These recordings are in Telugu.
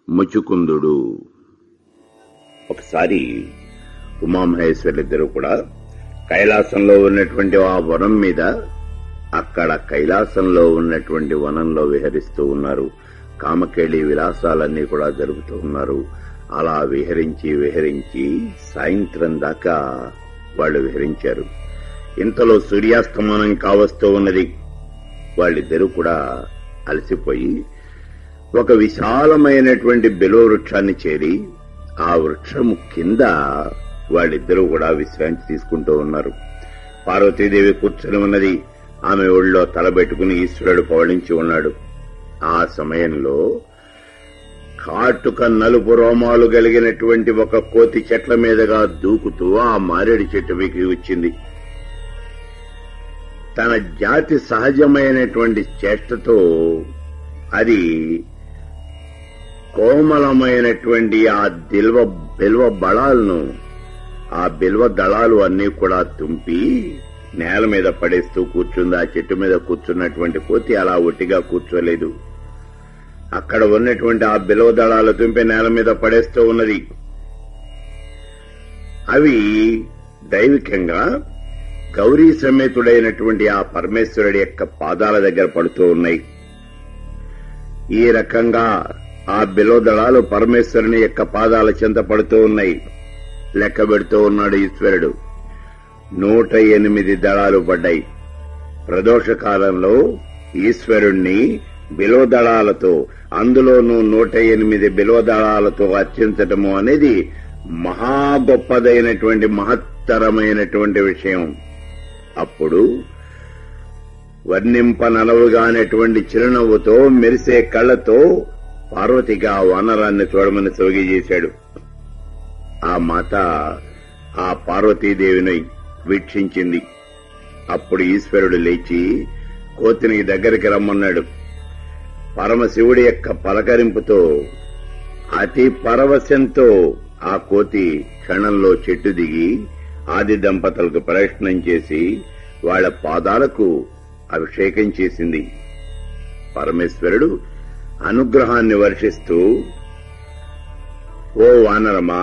ముచుకుందుడు. ఒకసారి ఉమామహేశ్వరులిద్దరూ కూడా కైలాసంలో ఉన్నటువంటి ఆ వనం మీద, అక్కడ కైలాసంలో ఉన్నటువంటి వనంలో విహరిస్తూ ఉన్నారు. కామకేళి విలాసాలన్నీ కూడా జరుపుతూ ఉన్నారు. అలా విహరించి సాయంత్రం దాకా వాళ్ళు విహరించారు. ఇంతలో సూర్యాస్తమానం కావస్తూ ఉన్నది. వాళ్ళిద్దరూ కూడా అలసిపోయి ఒక విశాలమైనటువంటి బిల్వ వృక్షాన్ని చేరి ఆ వృక్షము కింద వాళ్ళిద్దరూ కూడా విశ్రాంతి తీసుకుంటూ ఉన్నారు. పార్వతీదేవి కూర్చొని ఉన్నది. ఆమె ఒళ్ళో తలబెట్టుకుని ఈశ్వరుడు పవళించి ఉన్నాడు. ఆ సమయంలో కాటుక నలుపు రోమాలు కలిగినటువంటి ఒక కోతి చెట్ల మీదుగా దూకుతూ ఆ మారేడు చెట్టు మీకి వచ్చింది. తన జాతి సహజమైనటువంటి చేష్టతో అది కోమలమైనటువంటి ఆ బిల్వ బళాలను, ఆ బిల్వ దళాలు అన్నీ కూడా తుంపి నేల మీద పడేస్తూ కూర్చుంది. ఆ చెట్టు మీద కూర్చున్నటువంటి కోతి అలా ఒట్టిగా కూర్చోలేదు. అక్కడ ఉన్నటువంటి ఆ బిల్వ దళాలు తుంపి నేల మీద పడేస్తూ ఉన్నది. అవి దైవికంగా గౌరీ సమేతుడైనటువంటి ఆ పరమేశ్వరుడి యొక్క పాదాల దగ్గర పడుతూ ఉన్నాయి. ఈ రకంగా ఆ బిల్వ దళాలు పరమేశ్వరుని యొక్క పాదాల చెంత పడుతూ ఉన్నాయి. లెక్క పెడుతూ ఉన్నాడు ఈశ్వరుడు. 108 దళాలు పడ్డాయి. ప్రదోష కాలంలో ఈశ్వరుణ్ణి బిల్వ దళాలతో, అందులోనూ 108 బిల్వ దళాలతో అర్చించటము అనేది మహా గొప్పదైనటువంటి మహత్తరమైనటువంటి విషయం. అప్పుడు వర్ణింపనలవుగానటువంటి చిరునవ్వుతో మెరిసే కళ్లతో పార్వతిగా వానరాన్ని చూడమని సోగి చేశాడు. ఆ మాత ఆ పార్వతీదేవిని వీక్షించింది. అప్పుడు ఈశ్వరుడు లేచి కోతిని దగ్గరికి రమ్మన్నాడు. పరమశివుడి యొక్క పలకరింపుతో, అతి పరవశంతో ఆ కోతి క్షణంలో చెట్టు దిగి ఆది దంపతులకు ప్రదక్షిణం చేసి వాళ్ల పాదాలకు అభిషేకం చేసింది. పరమేశ్వరుడు అనుగ్రహాన్ని వర్షిస్తూ, ఓ వానరమా,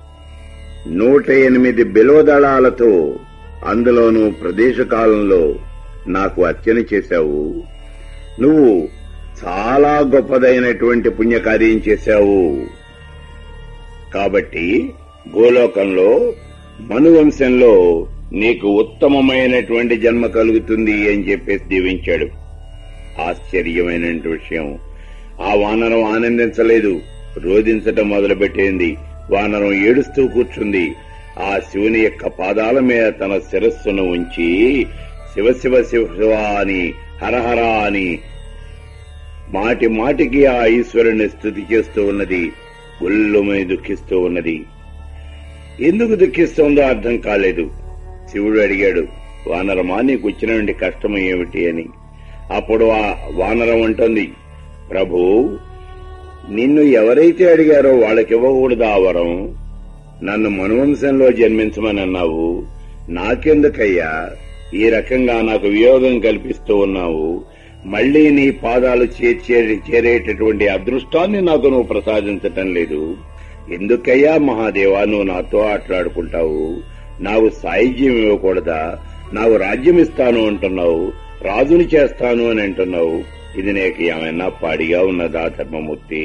108 బిల్వ దళాలతో, అందులోనూ ప్రదేశకాలంలో నాకు అర్చన చేశావు. నువ్వు చాలా గొప్పదైనటువంటి పుణ్యకార్యం చేశావు. కాబట్టి గోలోకంలో మనువంశంలో నీకు ఉత్తమమైనటువంటి జన్మ కలుగుతుంది అని చెప్పేసి దీవించాడు. ఆశ్చర్యమైన విషయం. ఆ వానరం ఆనందించలేదు, రోధించటం మొదలుపెట్టింది. వానరం ఏడుస్తూ కూర్చుంది. ఆ శివుని యొక్క పాదాల మీద తన శిరస్సును ఉంచి శివ శివ శివ శివ అని, హరహర అని మాటి మాటికి ఆ ఈశ్వరుని స్తుతి చేస్తూ ఉన్నది. ఉల్లుమని దుఃఖిస్తూ ఉన్నది. ఎందుకు దుఃఖిస్తోందో అర్థం కాలేదు. శివుడు అడిగాడు, వానరమా, నీకు వచ్చిన కష్టం ఏమిటి అని. అప్పుడు ఆ వానరం అంటోంది, ప్రభూ, నిన్ను ఎవరైతే అడిగారో వాళ్ళకివ్వకూడదు ఆ వరం. నన్ను మనువంశంలో జన్మించమని అన్నావు. నాకెందుకయ్యా ఈ రకంగా నాకు వియోగం కల్పిస్తూ ఉన్నావు? మళ్లీ నీ పాదాలు చేరేటటువంటి అదృష్టాన్ని నాకు నువ్వు ప్రసాదించటం లేదు. ఎందుకయ్యా మహాదేవా నువ్వు నాతో ఆటలాడుకుంటావు? నాకు సాయుధ్యం ఇవ్వకూడదా? నాకు రాజ్యం ఇస్తాను అంటున్నావు, రాజుని చేస్తాను అని అంటున్నావు. ఇది నీకు ఏమైనా పాడిగా ఉన్నదా ధర్మమూర్తి?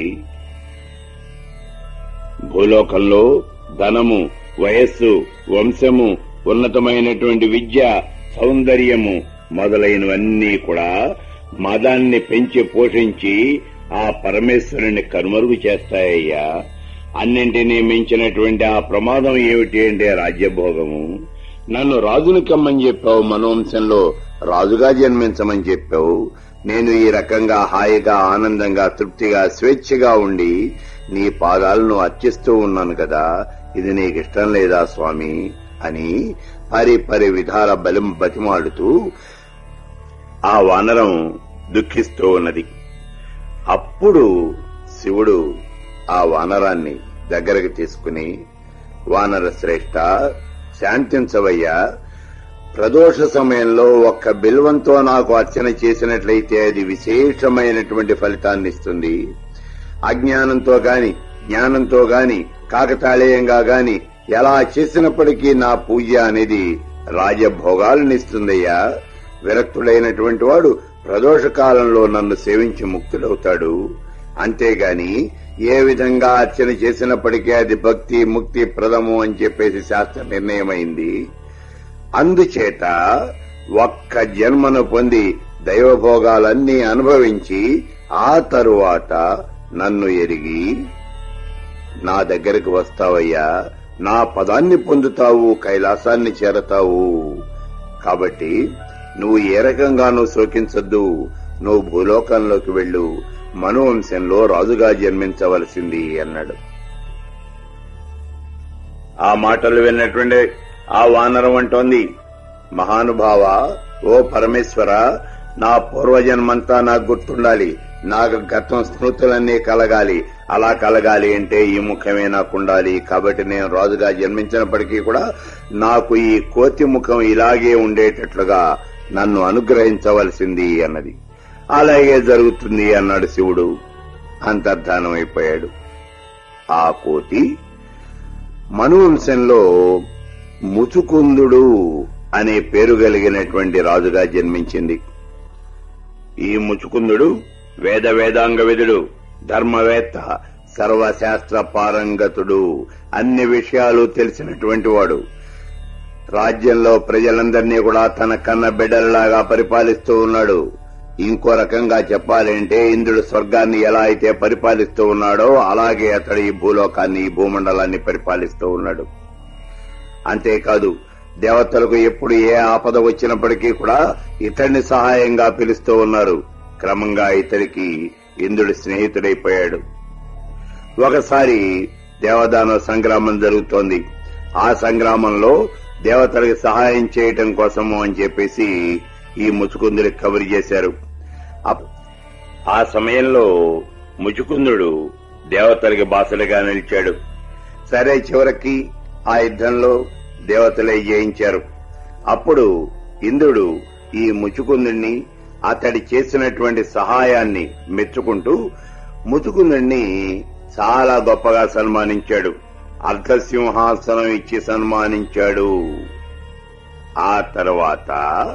భూలోకంలో ధనము, వయస్సు, వంశము, ఉన్నతమైనటువంటి విద్య, సౌందర్యము మొదలైనవన్నీ కూడా మదాన్ని పెంచి పోషించి ఆ పరమేశ్వరుని కనుమరుగు చేస్తాయ్యా. అన్నింటినీ మించినటువంటి ఆ ప్రమాదం ఏమిటి అంటే రాజ్యభోగము. నన్ను రాజుని కమ్మని చెప్పావు, మనవంశంలో రాజుగా జన్మించమని చెప్పావు. నేను ఈ రకంగా హాయిగా, ఆనందంగా, తృప్తిగా, స్వేచ్ఛగా ఉండి నీ పాదాలను అర్చిస్తూ ఉన్నాను కదా, ఇది నీకిష్టం లేదా స్వామి అని పరి విధాల బతిమాడుతూ ఆ వానరం దుఃఖిస్తూ ఉన్నది. అప్పుడు శివుడు ఆ వానరాన్ని దగ్గరకు తీసుకుని, వానర శ్రేష్ఠ, శాంతించవయ్యా. ప్రదోష సమయంలో ఒక్క బిల్వంతో నాకు అర్చన చేసినట్లయితే అది విశేషమైనటువంటి ఫలితాన్ని ఇస్తుంది. అజ్ఞానంతో గాని జ్ఞానంతో గాని కాకతాళీయంగా గాని ఎలా చేసినప్పటికీ నా పూజ అనేది రాజభోగాలనిస్తుందయ్యా. విరక్తుడైనటువంటి వాడు ప్రదోష కాలంలో నన్ను సేవించి ముక్తుడవుతాడు. అంతేగాని ఏ విధంగా అర్చన చేసినప్పటికీ అది భక్తి ముక్తి ప్రదము అని చెప్పేసి శాస్త్ర నిర్ణయమైంది. అందుచేత ఒక్క జన్మను పొంది దైవభోగాలన్నీ అనుభవించి ఆ తరువాత నన్ను ఎరిగి నా దగ్గరకు వస్తావయ్యా, నా పదాన్ని పొందుతావు, కైలాసాన్ని చేరతావు. కాబట్టి నువ్వు ఏ రకంగానూ శోకించద్దు, నువ్వు భూలోకంలోకి వెళ్ళు, మనువంశంలో రాజుగా జన్మించవలసింది అన్నాడు. ఆ మాటలు విన్నటువంటి ఆ వానరం అంటోంది, మహానుభావ, ఓ పరమేశ్వర, నా పూర్వజన్మంతా నాకు గుర్తుండాలి, నాకు గతం స్మృతులన్నీ కలగాలి. అలా కలగాలి అంటే ఈ ముఖమే నాకు ఉండాలి. కాబట్టి నేను రాజుగా జన్మించినప్పటికీ కూడా నాకు ఈ కోతి ముఖం ఇలాగే ఉండేటట్లుగా నన్ను అనుగ్రహించవలసింది అన్నది. అలాగే జరుగుతుంది అన్నాడు శివుడు. అంతర్ధానమైపోయాడు. ఆ కోతి మనువంశంలో ముచుకుందుడు అనే పేరు కలిగినటువంటి రాజుగా జన్మించింది. ఈ ముచుకుందుడు వేదాంగ విదుడు, ధర్మవేత్త, సర్వశాస్త్ర పారంగతుడు, అన్ని విషయాలు తెలిసినటువంటి వాడు. రాజ్యంలో ప్రజలందరినీ కూడా తన కన్న బిడ్డలలాగా పరిపాలిస్తూ ఉన్నాడు. ఇంకో రకంగా చెప్పాలంటే ఇంద్రుడు స్వర్గాన్ని ఎలా అయితే పరిపాలిస్తూ ఉన్నాడో అలాగే అతడు ఈ భూలోకాన్ని, ఈ భూమండలాన్ని పరిపాలిస్తూ ఉన్నాడు. అంతేకాదు, దేవతలకు ఎప్పుడు ఏ ఆపద వచ్చినప్పటికీ కూడా ఇతడిని సహాయంగా పిలుస్తూ ఉన్నారు. క్రమంగా ఇతడికి ఇంద్రుడి స్నేహితుడైపోయాడు. ఒకసారి దేవదానవ సంగ్రామం జరుగుతోంది. ఆ సంగ్రామంలో దేవతలకు సహాయం చేయటం కోసము అని చెప్పేసి ఈ ముచుకుందుడికి కబురు చేశారు. ఆ సమయంలో ముచుకుందుడు దేవతలకి బాసలుగా నిలిచాడు. సరే, చివరికి ఆ యుద్ధంలో దేవతలే జయించారు. అప్పుడు ఇంద్రుడు ఈ ముచుకుందుడిని, అతడి చేసినటువంటి సహాయాన్ని మెచ్చుకుంటూ ముచుకుందుడిని చాలా గొప్పగా సన్మానించాడు. అర్ధసింహాసనం ఇచ్చి సన్మానించాడు. ఆ తర్వాత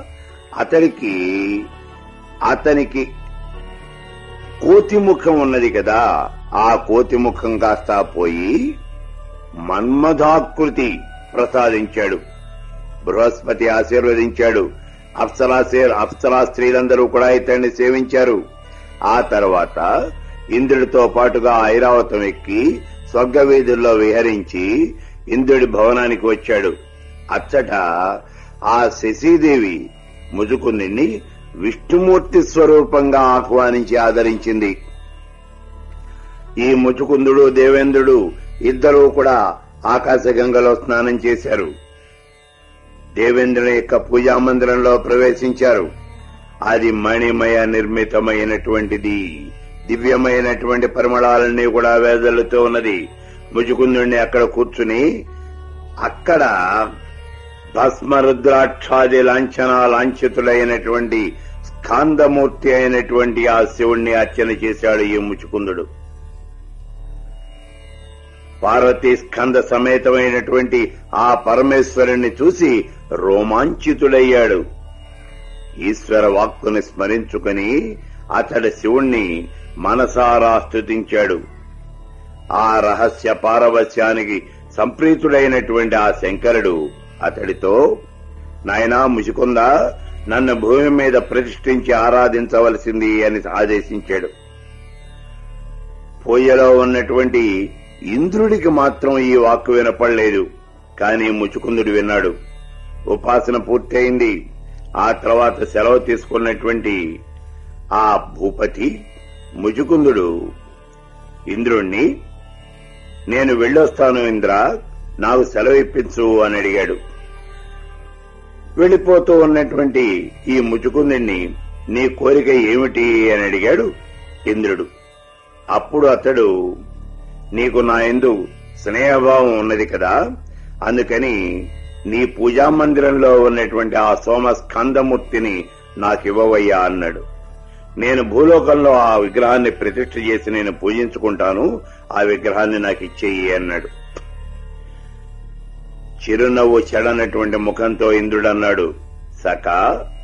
అతనికి కోతి ముఖం ఉన్నది కదా, ఆ కోతి ముఖం కాస్త పోయి మన్మథాకృతి ప్రసాదించాడు. బృహస్పతి ఆశీర్వదించాడు. అప్సరా స్త్రీలందరూ కూడా ఇతన్ని సేవించారు. ఆ తర్వాత ఇంద్రుడితో పాటుగా ఐరావతం ఎక్కి స్వర్గవీధుల్లో విహరించి ఇంద్రుడి భవనానికి వచ్చాడు. అచ్చట ఆ శశీదేవి ముచుకుందుని విష్ణుమూర్తి స్వరూపంగా ఆహ్వానించి ఆదరించింది. ఈ ముచుకుందుడు, దేవేంద్రుడు ఇద్దరూ కూడా ఆకాశగంగలో స్నానం చేశారు. దేవేంద్రుని యొక్క పూజా మందిరంలో ప్రవేశించారు. అది మణిమయ నిర్మితమైనటువంటిది. దివ్యమైనటువంటి పరిమళాలన్నీ కూడా వెదజల్లుతూ ఉన్నది. ముచుకుందుడిని అక్కడ కూర్చుని అక్కడ భస్మరుద్రాక్షాది లాంఛితులైనటువంటి స్కందమూర్తి అయినటువంటి ఆ శివుణ్ణి అర్చన చేశాడు ఈ ముచుకుందుడు. పార్వతీ స్కంద సమేతమైనటువంటి ఆ పరమేశ్వరుణ్ణి చూసి రోమాంచితుడయ్యాడు. ఈశ్వర వాక్కుని స్మరించుకుని అతడు శివుణ్ణి మనసారా స్తుతించాడు. ఆ రహస్య పారవస్యానికి సంప్రీతుడైనటువంటి ఆ శంకరుడు అతడితో, నాయనా ముచుకుందా, నన్ను భూమి మీద ప్రతిష్ఠించి ఆరాధించవలసింది అని ఆదేశించాడు. పూజలో ఉన్నటువంటి ఇంద్రుడికి మాత్రం ఈ వాక్కు వినపడలేదు. కాని ముచుకుందుడు విన్నాడు. ఉపాసన పూర్తయింది. ఆ తర్వాత సెలవు తీసుకున్నటువంటి ఆ భూపతి ముచుకుందుడు ఇంద్రుణ్ణి, నేను వెళ్ళొస్తాను ఇంద్ర, నాకు సెలవు ఇప్పించు అని అడిగాడు. వెళ్లిపోతూ ఉన్నటువంటి ఈ ముచుకుందుని, నీ కోరిక ఏమిటి అని అడిగాడు ఇంద్రుడు. అప్పుడు అతడు, నీకు నా యందు స్నేహభావం ఉన్నది కదా, అందుకని నీ పూజా మందిరంలో ఉన్నటువంటి ఆ సోమ స్కందమూర్తిని నాకివ్వవయ్యా అన్నాడు. నేను భూలోకంలో ఆ విగ్రహాన్ని ప్రతిష్ఠ చేసి నేను పూజించుకుంటాను, ఆ విగ్రహాన్ని నాకు ఇచ్చేయి అన్నాడు. చిరునవ్వు చెడనటువంటి ముఖంతో ఇంద్రుడు అన్నాడు, సఖా,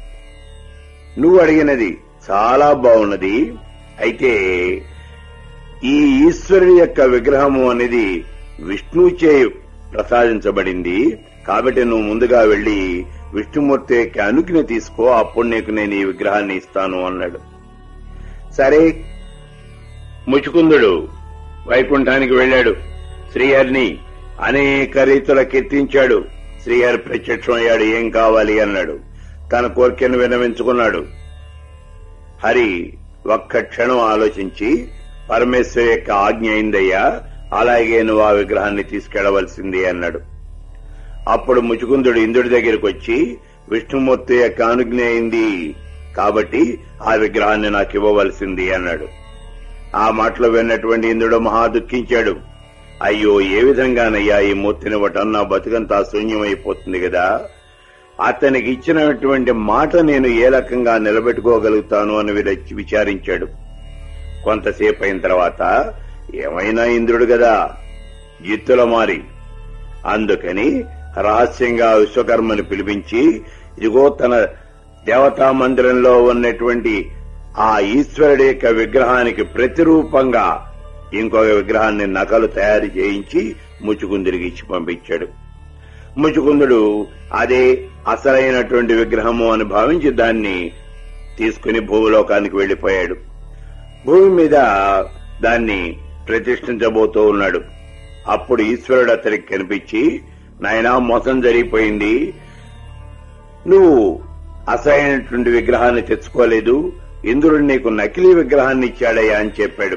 నువ్వు అడిగినది చాలా బాగున్నది. అయితే ఈ ఈశ్వరుడి యొక్క విగ్రహము అనేది విష్ణుచే ప్రసాదించబడింది. కాబట్టి నువ్వు ముందుగా వెళ్లి విష్ణుమూర్తి యొక్క అనుజ్ఞ తీసుకో, అప్పుడు నీకు నేను ఈ విగ్రహాన్ని ఇస్తాను అన్నాడు. సరే, ముచుకుందుడు వైకుంఠానికి వెళ్లాడు. శ్రీహరిని అనేక రీతుల కీర్తించాడు. శ్రీహరి ప్రత్యక్షమయ్యాడు. ఏం కావాలి అన్నాడు. తన కోరికను విన్నవించుకున్నాడు. హరి ఒక్క క్షణం ఆలోచించి, పరమేశ్వరు యొక్క ఆజ్ఞ అయిందయ్యా, అలాగే నువ్వు ఆ విగ్రహాన్ని తీసుకెళ్లవలసింది అన్నాడు. అప్పుడు ముచుకుందుడు ఇంద్రుడి దగ్గరికి వచ్చి, విష్ణుమూర్తి యొక్క అనుజ్ఞ అయింది కాబట్టి ఆ విగ్రహాన్ని నాకు ఇవ్వవలసింది అన్నాడు. ఆ మాటలు విన్నటువంటి ఇంద్రుడు మహా దుఃఖించాడు. అయ్యో, ఏ విధంగానయ్యా ఈ మూర్తిని ఇవ్వటం, నా బతుకంతా శూన్యమైపోతుంది కదా, అతనికి ఇచ్చినటువంటి మాట నేను ఏ రకంగా నిలబెట్టుకోగలుగుతాను అని విచారించాడు. కొంతసేపు అయిన తర్వాత, ఏమైనా ఇంద్రుడు కదా, జిత్తుల మారి, అందుకని రహస్యంగా విశ్వకర్మని పిలిపించి, ఇదిగో తన దేవతా మందిరంలో ఉన్నటువంటి ఆ ఈశ్వరుడి యొక్క విగ్రహానికి ప్రతిరూపంగా ఇంకొక విగ్రహాన్ని నకలు తయారు చేయించి ముచుకుందుడికి ఇచ్చి పంపించాడు. ముచుకుందుడు అదే అసలైనటువంటి విగ్రహము అని భావించి దాన్ని తీసుకుని భూలోకానికి వెళ్లిపోయాడు. భూమి మీద దాన్ని ప్రతిష్ఠించబోతూ ఉన్నాడు. అప్పుడు ఈశ్వరుడు అతనికి కనిపించి, నాయనా, మోసం జరిగిపోయింది, నువ్వు అసలైనటువంటి విగ్రహాన్ని తెచ్చుకోలేదు, ఇంద్రుడు నీకు నకిలీ విగ్రహాన్ని ఇచ్చాడయ్యా అని చెప్పాడు.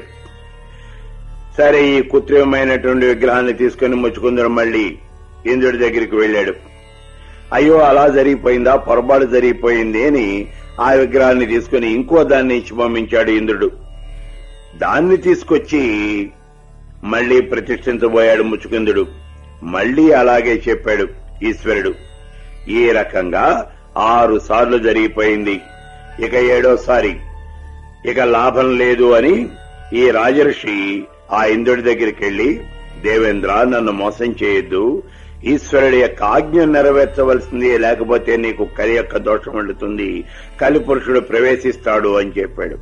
సరే, ఈ కృత్రిమమైనటువంటి విగ్రహాన్ని తీసుకుని ముచ్చుకుందరు మళ్లీ ఇంద్రుడి దగ్గరికి వెళ్లాడు. అయ్యో, అలా జరిగిపోయిందా, పొరపాటు జరిగిపోయింది అని ఆ విగ్రహాన్ని తీసుకుని ఇంకో దాన్ని ఇచ్చి పంపించాడు ఇంద్రుడు. దాన్ని తీసుకొచ్చి మళ్లీ ప్రతిష్ఠించబోయాడు ముచ్చుకుందుడు. మళ్లీ అలాగే చెప్పాడు ఈశ్వరుడు. ఈ రకంగా 6 సార్లు జరిగిపోయింది. ఇక 7వసారి ఇక లాభం లేదు అని ఈ రాజర్షి ఆ ఇంద్రుడి దగ్గరికి వెళ్లి, దేవేంద్ర, నన్ను మోసం చేయొద్దు, ఈశ్వరుడి యొక్క ఆజ్ఞ నెరవేర్చవలసింది, లేకపోతే నీకు కలి యొక్క దోషం వండుతుంది, కలిపురుషుడు ప్రవేశిస్తాడు అని చెప్పాడు.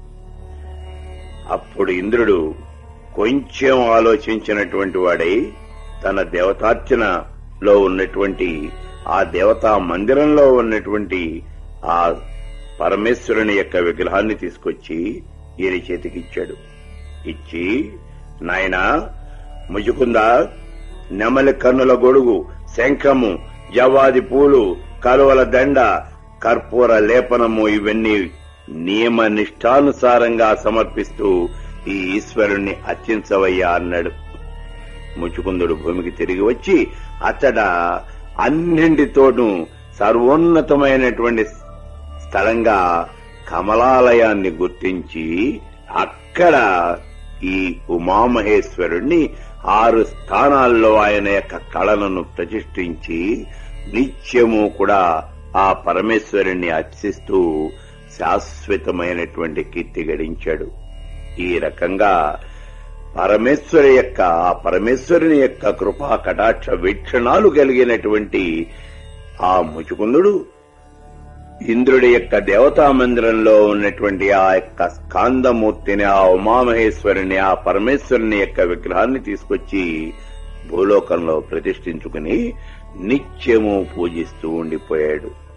అప్పుడు ఇంద్రుడు కొంచెం ఆలోచించినటువంటి వాడై తన దేవతార్చనలో ఉన్నటువంటి ఆ దేవతా మందిరంలో ఉన్నటువంటి ఆ పరమేశ్వరుని యొక్క విగ్రహాన్ని తీసుకొచ్చి ఈయన చేతికిచ్చాడు. ఇచ్చి, నాయనా ముజుకుందా, నెమలి కన్నుల గొడుగు, శంఖము, జవాది పూలు, కలువల దండ, కర్పూర లేపనము ఇవన్నీ నియమ నిష్టానుసారంగా సమర్పిస్తూ ఈ ఈశ్వరుణ్ణి అర్చించవయ్యా అన్నాడు. ముచుకుందుడు భూమికి తిరిగి వచ్చి అచ్చట అన్నింటితోనూ సర్వోన్నతమైనటువంటి స్థలంగా కమలాలయాన్ని గుర్తించి అక్కడ ఈ ఉమామహేశ్వరుణ్ణి 6 స్థానాల్లో ఆయన యొక్క కళలను ప్రతిష్ఠించి నిత్యము కూడా ఆ పరమేశ్వరుణ్ణి అర్చిస్తూ శాశ్వతమైనటువంటి కీర్తి గడించాడు. ఈ రకంగా పరమేశ్వరుని యొక్క కృపా కటాక్ష వీక్షణాలు కలిగినటువంటి ఆ ముచుకుందుడు ఇంద్రుడి యొక్క దేవతా మందిరంలో ఉన్నటువంటి ఆ యొక్క స్కాందమూర్తిని, ఆ ఉమామహేశ్వరుని, ఆ పరమేశ్వరుని యొక్క విగ్రహాన్ని తీసుకొచ్చి భూలోకంలో ప్రతిష్ఠించుకుని నిత్యము పూజిస్తూ ఉండిపోయాడు.